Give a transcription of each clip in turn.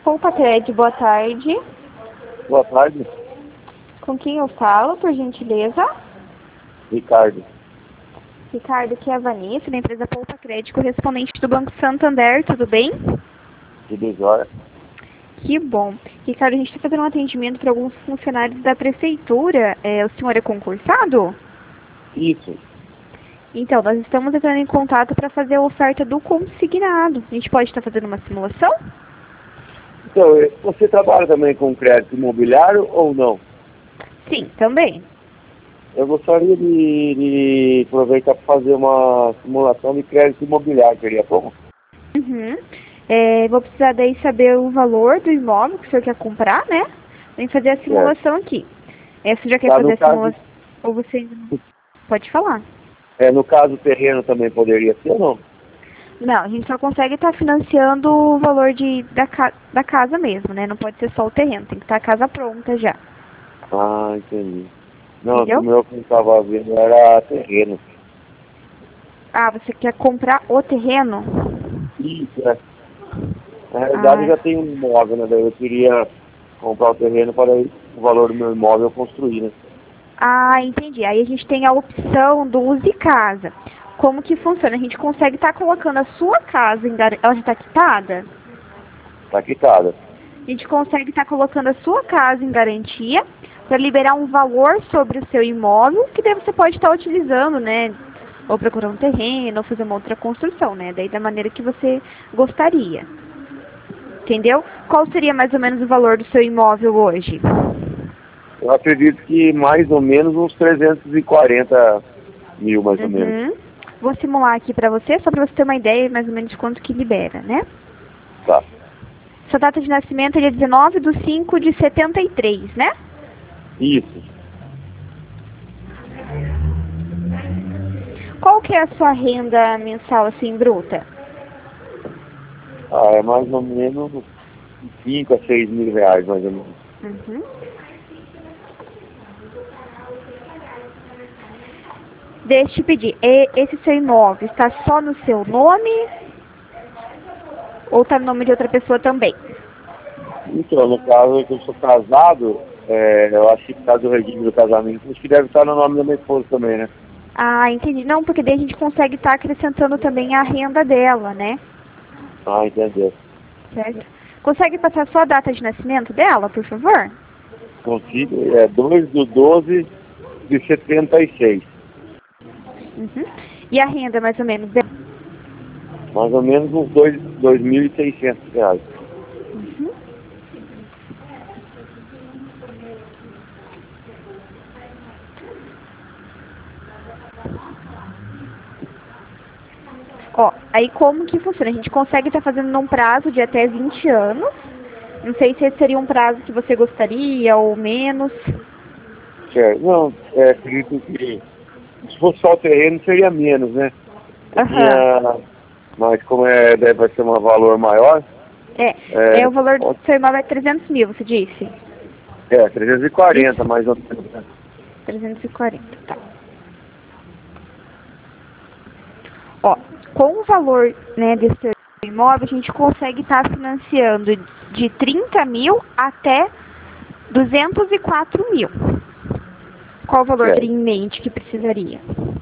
Poupa Crédito, boa tarde. Boa tarde, Com quem eu falo, por gentileza? Ricardo. Ricardo, aqui é a Vanessa, da empresa Poupa Crédito, correspondente do Banco Santander, tudo bem? Tudo jóia? Que bom. Ricardo, a gente está fazendo um atendimento para alguns funcionários da prefeitura. O senhor é concursado? Isso. Então, nós estamos entrando em contato para fazer a oferta do consignado. A gente pode estar fazendo uma simulação? Então, você trabalha também com crédito imobiliário ou não? Sim, também. Eu gostaria de aproveitar para fazer uma simulação de crédito imobiliário, seria bom? Uhum. Vou precisar daí saber o valor do imóvel que o senhor quer comprar, né? Vem fazer a simulação aqui. Você já quer fazer a simulação? Ou você ainda não? Pode falar. No caso, o terreno também poderia ser ou não? Não, a gente só consegue estar financiando o valor da casa mesmo, né? Não pode ser só o terreno, tem que estar a casa pronta já. Ah, entendi. Não, Entendeu? o meu que eu estava vendo era terreno. Ah, você quer comprar o terreno? Isso, é. Na realidade, eu já tenho um imóvel, né? Daí eu queria comprar o terreno para aí, o valor do meu imóvel eu construir, né? Ah, entendi. Aí a gente tem a opção do uso de casa. Como que funciona? A gente consegue estar colocando a sua casa em garantia. Ela já está quitada? Tá quitada. A gente consegue estar colocando a sua casa em garantia para liberar um valor sobre o seu imóvel, que daí você pode estar utilizando, né? Ou procurar um terreno, ou fazer uma outra construção, né? Daí da maneira que você gostaria. Entendeu? Qual seria mais ou menos o valor do seu imóvel hoje? Eu acredito que mais ou menos uns 340 mil, mais ou menos. Vou simular aqui para você, só para você ter uma ideia mais ou menos de quanto que libera, né? Tá. Sua data de nascimento é dia 19/5/73, né? Isso. Qual que é a sua renda mensal, assim, bruta? É mais ou menos 5 a 6 mil reais, mais ou menos. Deixa eu te pedir, esse seu imóvel está só no seu nome ou está no nome de outra pessoa também? Então, no caso que eu sou casado, eu acho que por causa do regime do casamento, acho que deve estar no nome da minha esposa também, né? Ah, entendi. Não, porque daí a gente consegue estar acrescentando também a renda dela, né? Ah, entendeu. Certo? Consegue passar só a data de nascimento dela, por favor? Consigo, 2/12/76. E a renda, mais ou menos, dela? Mais ou menos uns 2.600 reais. Ó, aí como que funciona? A gente consegue estar fazendo num prazo de até 20 anos. Não sei se esse seria um prazo que você gostaria ou menos. Certo. Não, acredito que se fosse só o terreno seria menos, né? Mas como deve ser um valor maior. O valor do seu imóvel é 300 mil, você disse? 340 mais ou menos. Né? 340, tá. Ó, com o valor, né, desse seu imóvel, a gente consegue estar financiando de 30 mil até 204 mil. Qual o valor teria em mente que precisaria?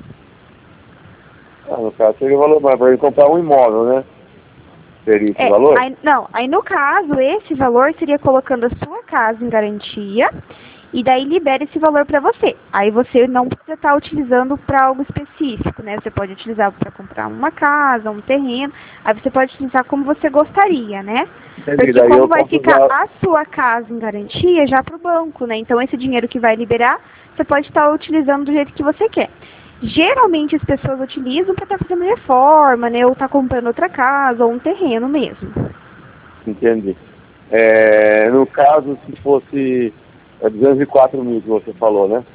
No caso seria o valor mais para ele comprar um imóvel, né? Seria esse valor? Aí no caso, esse valor seria colocando a sua casa em garantia e daí libera esse valor para você. Aí você não precisa estar utilizando para algo específico, né? Você pode utilizar para comprar uma casa, um terreno, aí você pode utilizar como você gostaria, né? Porque como vai ficar a sua casa em garantia já para o banco, né? Então esse dinheiro que vai liberar, você pode estar utilizando do jeito que você quer. Geralmente as pessoas utilizam para estar fazendo reforma, né? Ou estar comprando outra casa ou um terreno mesmo. Entendi. No caso, se fosse 204 mil que você falou, né?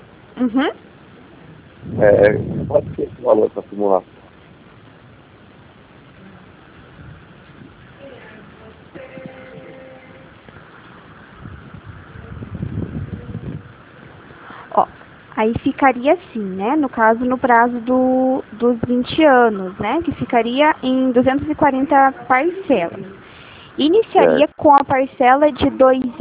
Pode ser esse valor para simular. Ó, aí ficaria assim, né? No caso, no prazo dos 20 anos, né? Que ficaria em 240 parcelas. Iniciaria com a parcela de R$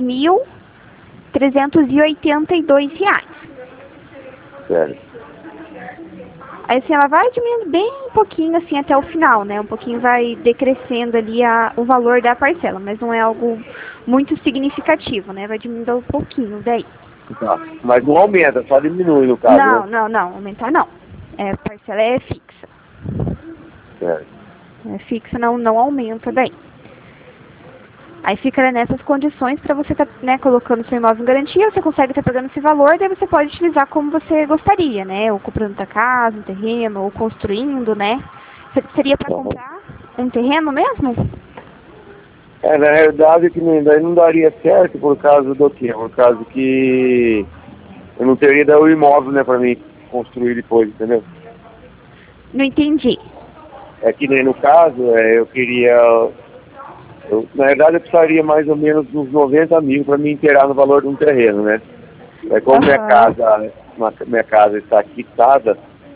2.382. Certo. Aí assim, ela vai diminuindo bem um pouquinho assim até o final, né? Um pouquinho vai decrescendo ali o valor da parcela, mas não é algo muito significativo, né? Vai diminuindo um pouquinho daí. Tá. Mas não aumenta, só diminui no caso, Não, né? não, aumentar não. A parcela é fixa. Certo. É fixa, não aumenta daí. Aí fica nessas condições para você estar colocando seu imóvel em garantia, você consegue estar pegando esse valor, daí você pode utilizar como você gostaria, né? Ou comprando outra casa, um terreno, ou construindo, né? Seria para comprar um terreno mesmo? Na realidade que daí não daria certo por causa do quê? Por causa que eu não teria daí o imóvel, né, para mim construir depois, entendeu? Não entendi. É que nem no caso, eu queria... na verdade eu precisaria mais ou menos uns 90 mil para me inteirar no valor de um terreno, né? Como minha casa está quitada,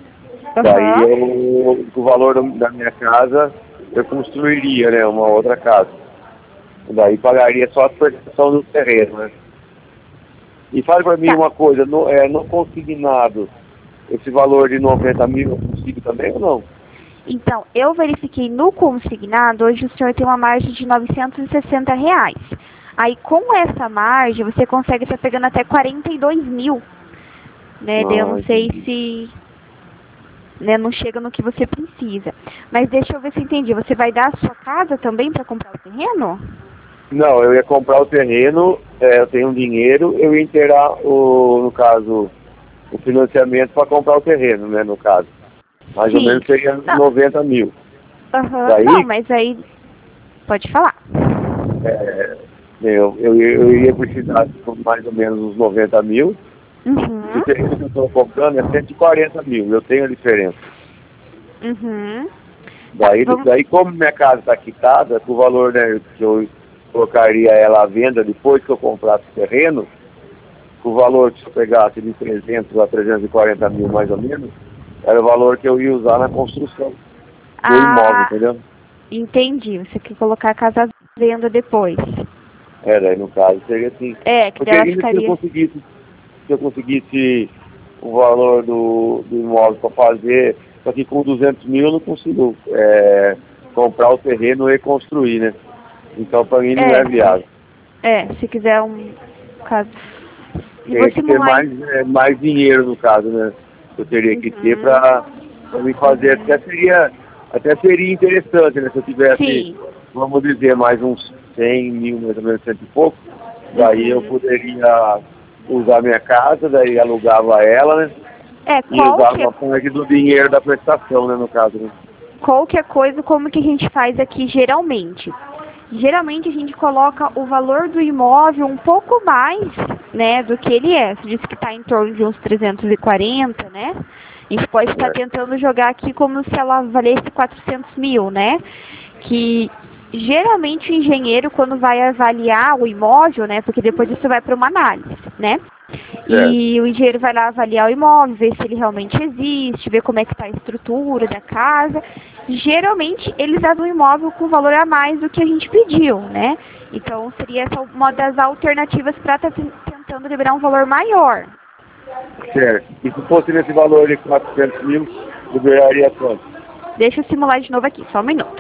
daí o valor da minha casa eu construiria, né, uma outra casa. Daí pagaria só a prestação do terreno, né? E fale para mim uma coisa, no consignado, esse valor de 90 mil eu consigo também ou não? Então, eu verifiquei no consignado, hoje o senhor tem uma margem de R$ 960. Aí, com essa margem, você consegue estar pegando até 42 mil. Né? Eu não sei se... Né, não chega no que você precisa. Mas deixa eu ver se eu entendi. Você vai dar a sua casa também para comprar o terreno? Não, eu ia comprar o terreno, eu tenho um dinheiro, eu ia inteirar, no caso, o financiamento para comprar o terreno, né, no caso. Mais ou menos seria 90 mil. Daí, não, mas aí... Pode falar. Eu ia precisar de mais ou menos uns 90 mil. O terreno que eu estou comprando é 140 mil, eu tenho a diferença. Daí como minha casa está quitada, com o valor, né, que eu colocaria ela à venda depois que eu comprasse o terreno, o valor que eu pegasse de 300 a 340 mil mais ou menos, era o valor que eu ia usar na construção do imóvel, entendeu? Entendi, você quer colocar a casa à venda depois. Daí no caso seria assim. Que ela ficaria... Se eu conseguisse o valor do imóvel para fazer, só que com 200 mil eu não consigo comprar o terreno e construir, né? Então para mim não é viável. Se quiser um caso... Tem que ter mais dinheiro no caso, né? Eu teria que ter para me fazer, até seria interessante, né? Se eu tivesse, vamos dizer, mais uns 100 mil, mais ou menos, 100 e pouco, daí eu poderia usar minha casa, daí alugava ela, né? E usava uma parte do dinheiro da prestação, né, no caso, né? Qualquer coisa, como que a gente faz aqui geralmente? Geralmente a gente coloca o valor do imóvel um pouco mais, né, do que ele é. Você disse que está em torno de uns 340, né? A gente pode estar tentando jogar aqui como se ela valesse 400 mil, né? Que geralmente o engenheiro, quando vai avaliar o imóvel, né, porque depois isso vai para uma análise, né? E o engenheiro vai lá avaliar o imóvel, ver se ele realmente existe, ver como é que está a estrutura da casa. Geralmente, eles dão um imóvel com valor a mais do que a gente pediu, né? Então, seria essa uma das alternativas para estar tentando liberar um valor maior. Certo. E se fosse nesse valor de 400 mil, liberaria quanto? Deixa eu simular de novo aqui, só um minuto.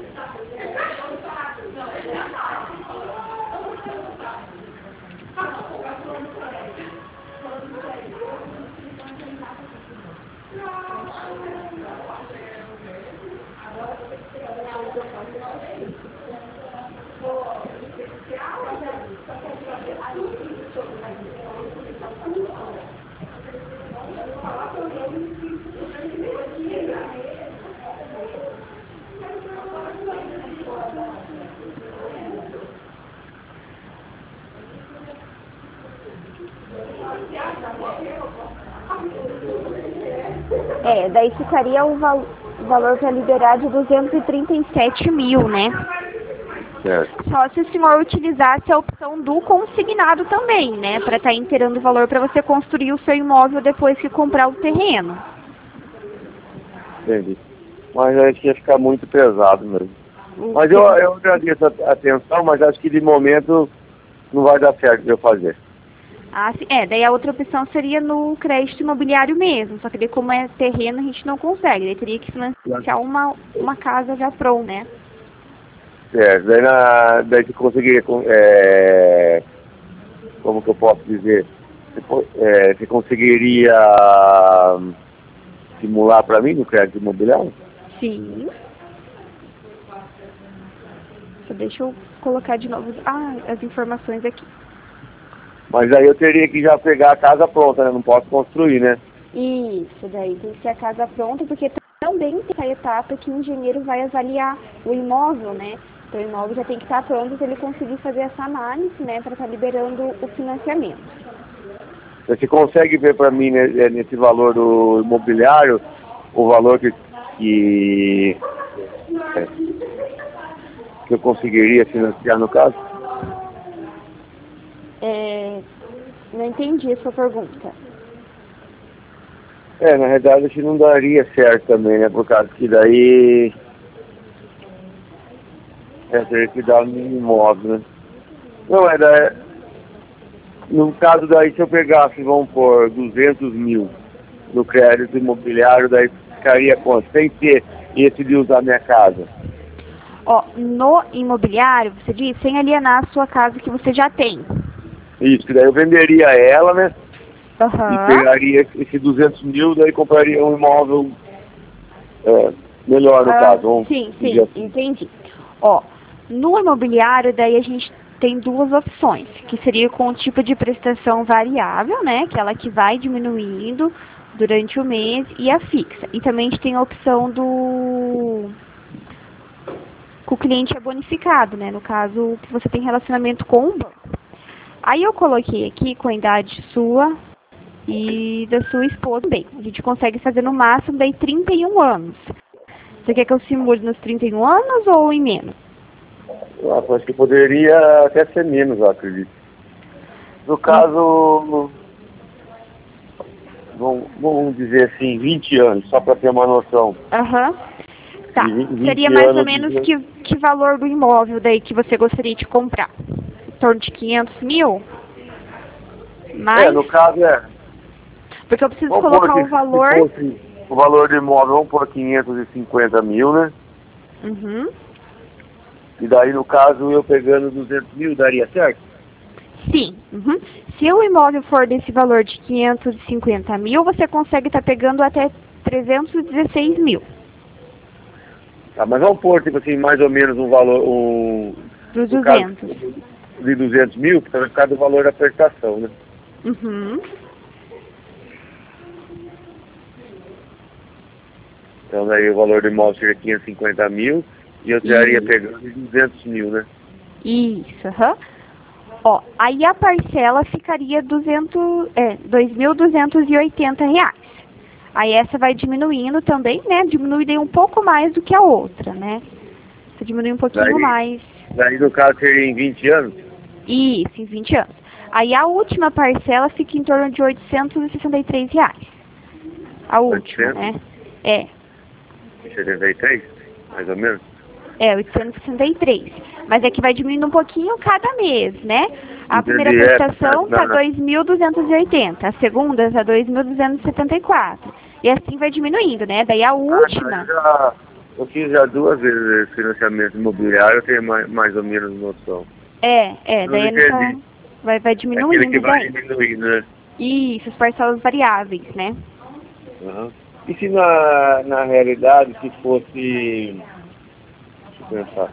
Daí ficaria o valor para liberar de 237 mil, né? Só se o senhor utilizasse a opção do consignado também, né? Para estar inteirando o valor para você construir o seu imóvel depois que comprar o terreno. Entendi. Mas acho que ia ficar muito pesado mesmo. Mas eu agradeço a atenção, mas acho que de momento não vai dar certo de eu fazer. Ah, sim. Daí a outra opção seria no crédito imobiliário mesmo, só que daí como é terreno a gente não consegue, daí teria que financiar uma casa já pronta, né? Certo, daí você conseguiria, como que eu posso dizer, você conseguiria simular para mim no crédito imobiliário? Sim. Só deixa eu colocar de novo as informações aqui. Mas aí eu teria que já pegar a casa pronta, né? Não posso construir, né? Isso, daí tem que ser a casa pronta, porque também tem essa etapa que o engenheiro vai avaliar o imóvel, né? Então o imóvel já tem que estar pronto para ele conseguir fazer essa análise, né? Para estar liberando o financiamento. Você consegue ver para mim, né, nesse valor do imobiliário, o valor que eu conseguiria financiar no caso? Não entendi a sua pergunta. Na realidade acho que não daria certo também, né? Por causa que daí teria que dar no imóvel, né? Não, no caso daí, se eu pegasse, vamos por 200 mil no crédito imobiliário, daí ficaria quanto? Sem ter esse de usar minha casa. No imobiliário, você diz, sem alienar a sua casa que você já tem. Isso, que daí eu venderia ela, né? Uhum. E pegaria esse 200 mil, daí compraria um imóvel melhor no caso. Sim, entendi. No imobiliário, daí a gente tem duas opções, que seria com o tipo de prestação variável, né? Aquela que vai diminuindo durante o mês, e a fixa. E também a gente tem a opção que o cliente é bonificado, né? No caso, que você tem relacionamento com o banco. Aí eu coloquei aqui com a idade sua e da sua esposa também. A gente consegue fazer no máximo daí 31 anos. Você quer que eu simule nos 31 anos ou em menos? Eu acho que poderia até ser menos, eu acredito. No caso, vamos dizer assim, 20 anos, só para ter uma noção. Aham. Tá. Seria mais ou menos que valor do imóvel daí que você gostaria de comprar? Em torno de 500 mil? Mais? No caso Porque eu preciso colocar o valor... Se fosse o valor do imóvel, vamos por 550 mil, né? Uhum. E daí, no caso, eu pegando 200 mil, daria certo? Sim. Uhum. Se o imóvel for desse valor de 550 mil, você consegue estar pegando até 316 mil. Tá, mas vamos pôr, tipo assim, mais ou menos um valor... Dos 200. De 200 mil, porque vai ficar do valor da prestação, né? Uhum. Então, daí o valor do imóvel seria 550 mil e eu estaria pegando 200 mil, né? Isso, aham. Aí a parcela ficaria R$2.280. Aí essa vai diminuindo também, né? Diminui daí um pouco mais do que a outra, né? Você diminui um pouquinho mais. Daí, no caso, seria em 20 anos? Isso, em 20 anos. Aí a última parcela fica em torno de R$863. A última, 800? né? 73, mais ou menos? 863. Mas é que vai diminuindo um pouquinho cada mês, né? A primeira prestação está 2.280, a segunda está 2.274. E assim vai diminuindo, né? Daí a última... Eu fiz já 2 vezes esse financiamento imobiliário, eu tenho mais ou menos noção. Daí então vai diminuindo. Aquele que vai diminuindo, né? Isso, as parcelas variáveis, né? Uhum. E se na realidade, se fosse... Deixa eu pensar.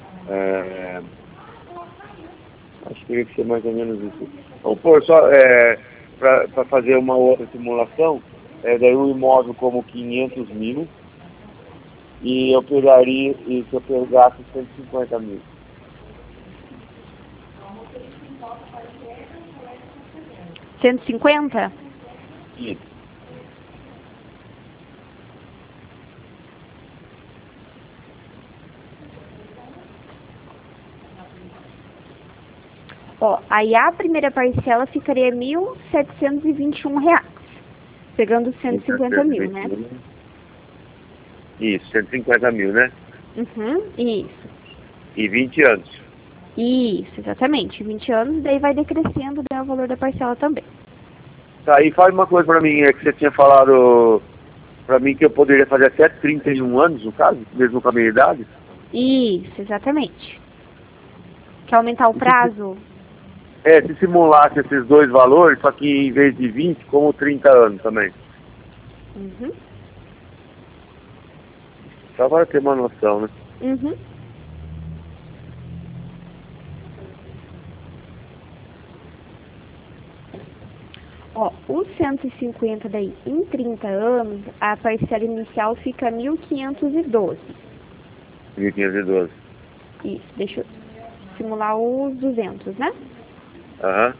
Acho que teria que ser mais ou menos isso. Vamos pôr só para fazer uma outra simulação, daí um imóvel como 500 mil e eu pegaria, e se eu pegasse 150 mil. R$150? Isso. Aí a primeira parcela ficaria R$1.721, pegando 150 mil, né? Isso, 150 mil, né? Isso. E 20 anos. Isso, exatamente. 20 anos, daí vai decrescendo, né, o valor da parcela também. Tá, e fala uma coisa pra mim, é que você tinha falado pra mim que eu poderia fazer até 31 anos, no caso, mesmo com a minha idade? Isso, exatamente. Quer aumentar o prazo? Se simulasse esses dois valores, só que em vez de 20, como 30 anos também. Só para ter uma noção, né? Ó, os 150 daí, em 30 anos, a parcela inicial fica 1.512. 1.512. Isso, deixa eu simular os 200, né? Aham.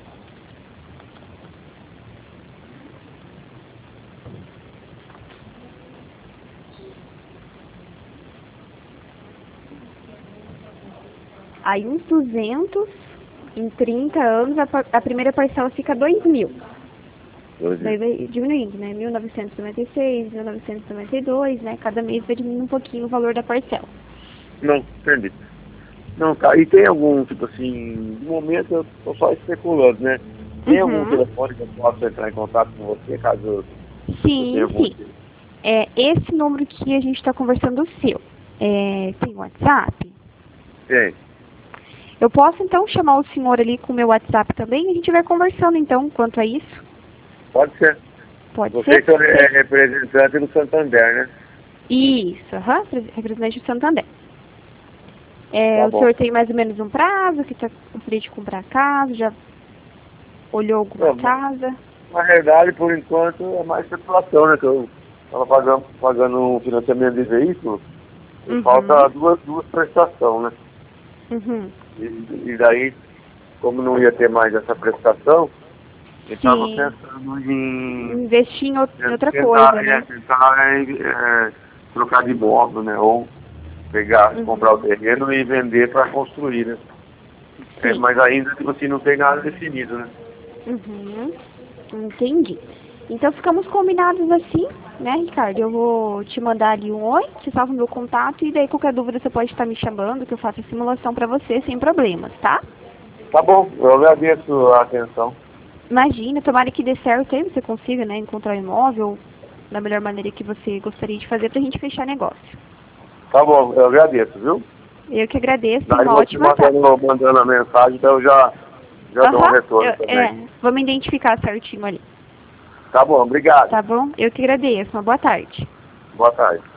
Aí uns 200, em 30 anos, a primeira parcela fica 2.000. Daí vai diminuindo, né? 1.996, 1.992, né? Cada mês vai diminuindo um pouquinho o valor da parcela. Não, entendi. Não, tá. E tem algum, tipo assim, no momento eu tô só especulando, né? Tem algum telefone que eu possa entrar em contato com você, caso... Sim. Esse número que a gente está conversando, o seu, tem WhatsApp? Tem. Eu posso, então, chamar o senhor ali com o meu WhatsApp também? A gente vai conversando, então, quanto a isso? Pode ser. Pode ser? Você é representante do Santander, né? Isso, representante do Santander. Tá o senhor tem mais ou menos um prazo que gostaria de comprar a casa? Já olhou alguma casa? Na verdade, por enquanto, é mais especulação, né? Que eu estava pagando um financiamento de veículo e falta duas prestações, né? E daí, como não ia ter mais essa prestação, eu estava pensando em investir em outra coisa, né? Tentar trocar de imóvel, né? Ou comprar o terreno e vender para construir, né? Mas ainda, tipo assim, não tem nada definido, né? Entendi. Então ficamos combinados assim, né, Ricardo? Eu vou te mandar ali um oi, você salva o meu contato e daí qualquer dúvida você pode estar me chamando, que eu faço a simulação para você sem problemas, tá? Tá bom, eu agradeço a atenção. Imagina, tomara que dê certo aí, você consiga, né, encontrar um imóvel da melhor maneira que você gostaria de fazer pra gente fechar negócio. Tá bom, eu agradeço, viu? Eu que agradeço, daí uma ótima tarde. Mandando a mensagem, então eu já dou um retorno também. Vamos identificar certinho ali. Tá bom, obrigado. Tá bom? Eu que agradeço, uma boa tarde. Boa tarde.